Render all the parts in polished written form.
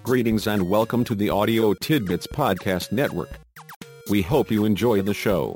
Greetings and welcome to the Audio Tidbits Podcast Network. We hope you enjoy the show.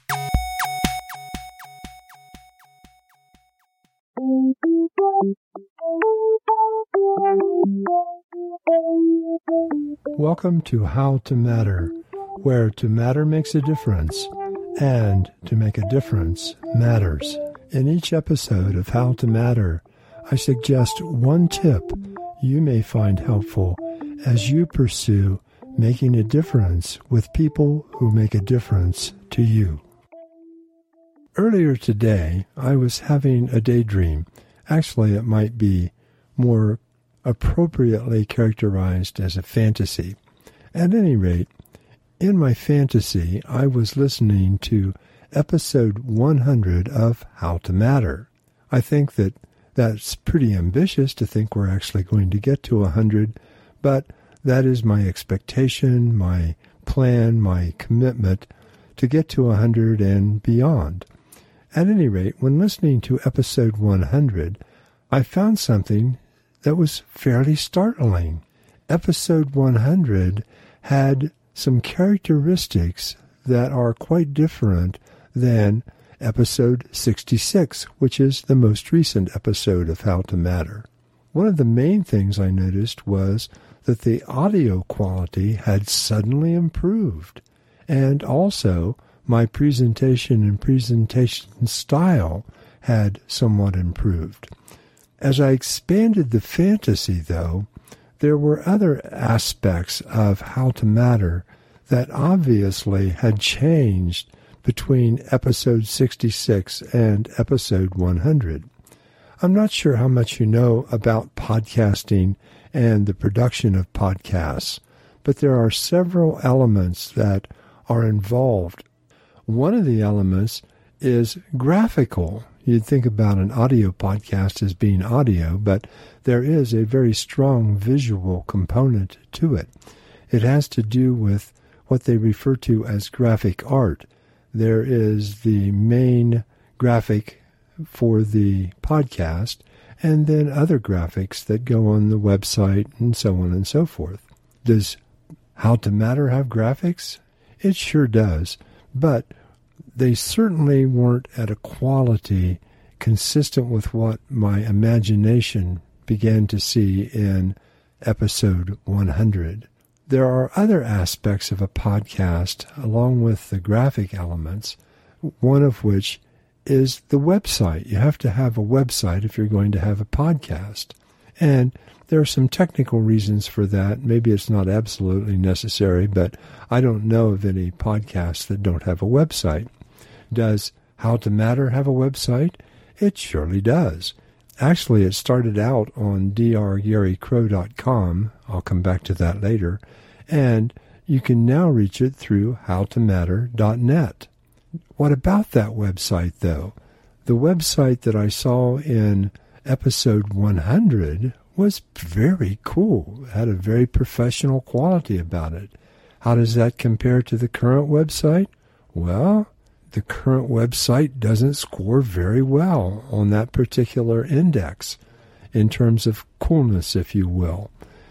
Welcome to How to Matter, where to matter makes a difference, and to make a difference matters. In each episode of How to Matter, I suggest one tip you may find helpful as you pursue making a difference with people who make a difference to you. Earlier today, I was having a daydream. Actually, it might be more appropriately characterized as a fantasy. At any rate, in my fantasy, I was listening to episode 100 of How to Matter. I think that's pretty ambitious to think we're actually going to get to 100, but that is my expectation, my plan, my commitment to get to 100 and beyond. At any rate, when listening to episode 100, I found something that was fairly startling. Episode 100 had some characteristics that are quite different than episode 66, which is the most recent episode of How to Matter. One of the main things I noticed was that the audio quality had suddenly improved, and also my presentation and presentation style had somewhat improved. As I expanded the fantasy, though, there were other aspects of How to Matter that obviously had changed between episode 66 and episode 100. I'm not sure how much you know about podcasting and the production of podcasts, but there are several elements that are involved. One of the elements is graphical. You'd think about an audio podcast as being audio, but there is a very strong visual component to it. It has to do with what they refer to as graphic art. There is the main graphic for the podcast, and then other graphics that go on the website and so on and so forth. Does How to Matter have graphics? It sure does, but they certainly weren't at a quality consistent with what my imagination began to see in episode 100. There are other aspects of a podcast along with the graphic elements, one of which is the website. You have to have a website if you're going to have a podcast. And there are some technical reasons for that. Maybe it's not absolutely necessary, but I don't know of any podcasts that don't have a website. Does How to Matter have a website? It surely does. Actually, it started out on drgarycrow.com. I'll come back to that later. And you can now reach it through howtomatter.net. What about that website, though? The website that I saw in episode 100 was very cool. It had a very professional quality about it. How does that compare to the current website? Well, the current website doesn't score very well on that particular index in terms of coolness, if you will.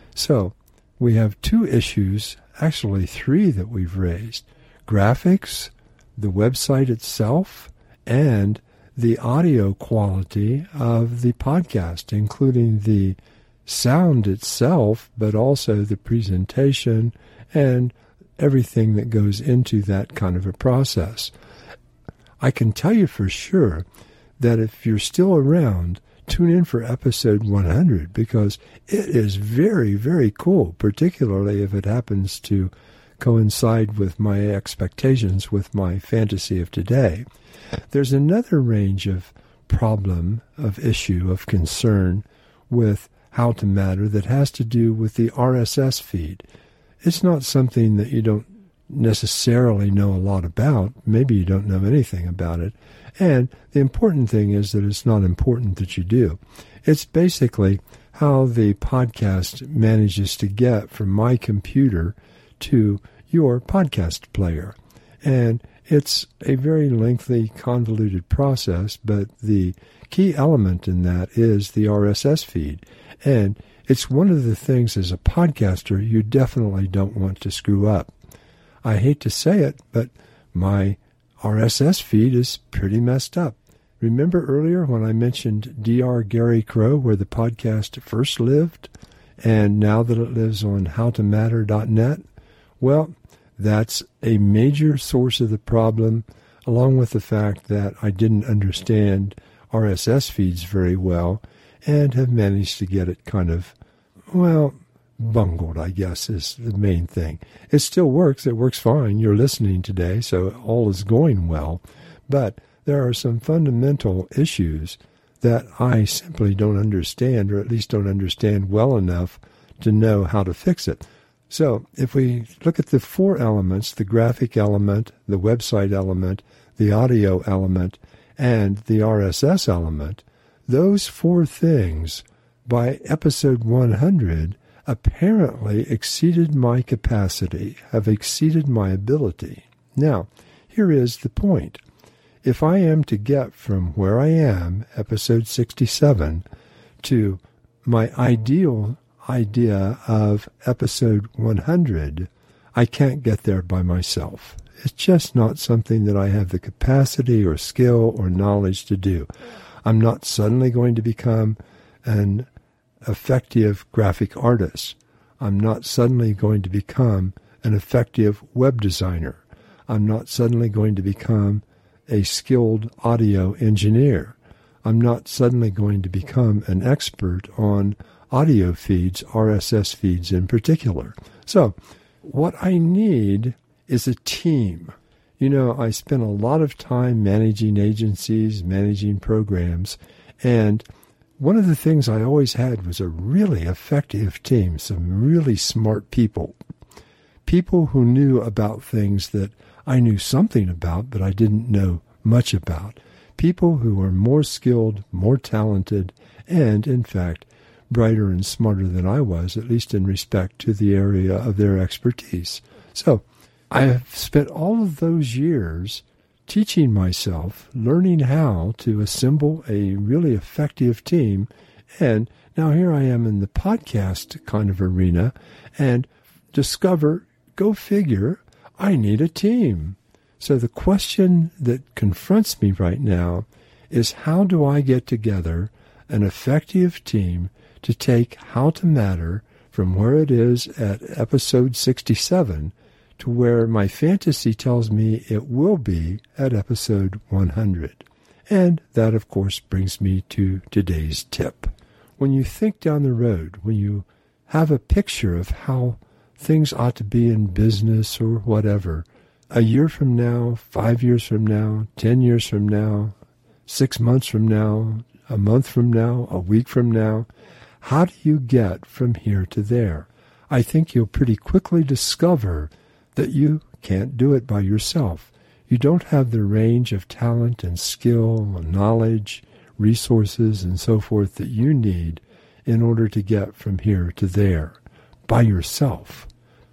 So we have two issues, actually three that we've raised: graphics, the website itself, and the audio quality of the podcast, including the sound itself, but also the presentation and everything that goes into that kind of a process. I can tell you for sure that if you're still around, tune in for episode 100, because it is very, very cool, particularly if it happens to coincide with my expectations, with my fantasy of today. There's another range of problem, of issue, of concern with How to Matter that has to do with the RSS feed. It's not something that you don't necessarily know a lot about. Maybe you don't know anything about it. And the important thing is that it's not important that you do. It's basically how the podcast manages to get from my computer to your podcast player. And It's a very lengthy, convoluted process, but the key element in that is the RSS feed. And it's one of the things as a podcaster you definitely don't want to screw up. I hate to say it, but my RSS feed is pretty messed up. Remember earlier when I mentioned Dr. Gary Crow, where the podcast first lived, and now that it lives on howtomatter.net? Well, that's a major source of the problem, along with the fact that I didn't understand RSS feeds very well and have managed to get it kind of, bungled, I guess, is the main thing. It still works. It works fine. You're listening today, so all is going well. But there are some fundamental issues that I simply don't understand, or at least don't understand well enough to know how to fix it. So if we look at the 4 elements, the graphic element, the website element, the audio element, and the RSS element, those 4 things by episode 100 apparently exceeded my capacity, have exceeded my ability. Now, here is the point. If I am to get from where I am, episode 67, to my ideal idea of episode 100, I can't get there by myself. It's just not something that I have the capacity or skill or knowledge to do. I'm not suddenly going to become an effective graphic artist. I'm not suddenly going to become an effective web designer. I'm not suddenly going to become a skilled audio engineer. I'm not suddenly going to become an expert on audio feeds, RSS feeds in particular. So what I need is a team. You know, I spent a lot of time managing agencies, managing programs, and one of the things I always had was a really effective team, some really smart people who knew about things that I knew something about, but I didn't know much about, people who were more skilled, more talented, and, in fact, brighter and smarter than I was, at least in respect to the area of their expertise. So I have spent all of those years teaching myself, learning how to assemble a really effective team, and now here I am in the podcast kind of arena and discover, go figure, I need a team. So the question that confronts me right now is, how do I get together an effective team to take How to Matter from where it is at episode 67 to where my fantasy tells me it will be at episode 100. And that, of course, brings me to today's tip. When you think down the road, when you have a picture of how things ought to be in business or whatever, a year from now, 5 years from now, 10 years from now, 6 months from now, a month from now, a week from now, how do you get from here to there? I think you'll pretty quickly discover that you can't do it by yourself. You don't have the range of talent and skill and knowledge, resources, and so forth that you need in order to get from here to there by yourself.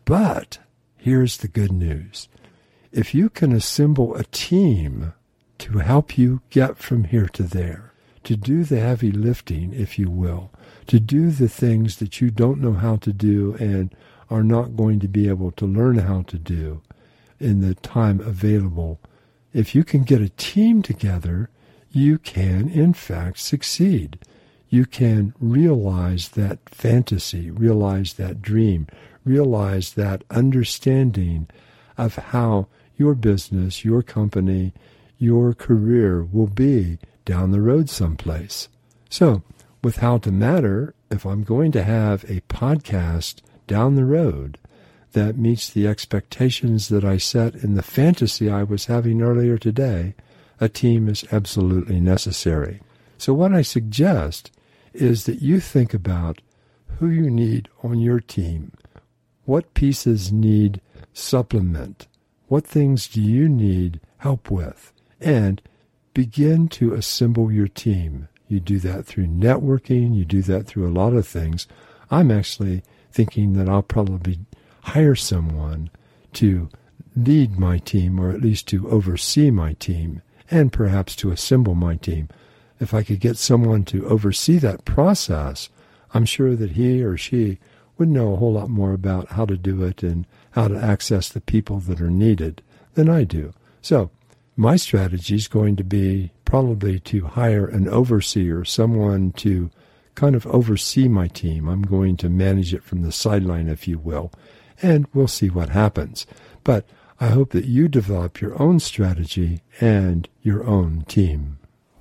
But here's the good news. If you can assemble a team to help you get from here to there, to do the heavy lifting, if you will, to do the things that you don't know how to do and are not going to be able to learn how to do in the time available, if you can get a team together, you can, in fact, succeed. You can realize that fantasy, realize that dream, realize that understanding of how your business, your company, your career will be down the road someplace. So, with How to Matter, if I'm going to have a podcast down the road that meets the expectations that I set in the fantasy I was having earlier today, a team is absolutely necessary. So what I suggest is that you think about who you need on your team. What pieces need supplement? What things do you need help with? And begin to assemble your team. You do that through networking. You do that through a lot of things. I'm actually thinking that I'll probably hire someone to lead my team, or at least to oversee my team, and perhaps to assemble my team. If I could get someone to oversee that process, I'm sure that he or she would know a whole lot more about how to do it and how to access the people that are needed than I do. So my strategy is going to be probably to hire an overseer, someone to kind of oversee my team. I'm going to manage it from the sideline, if you will, and we'll see what happens. But I hope that you develop your own strategy and your own team.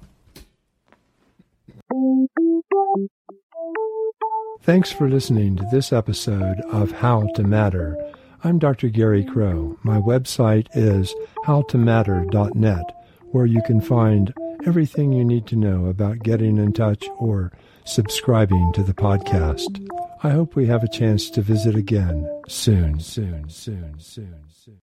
Thanks for listening to this episode of How to Matter. I'm Dr. Gary Crow. My website is howtomatter.net, where you can find everything you need to know about getting in touch or subscribing to the podcast. I hope we have a chance to visit again soon.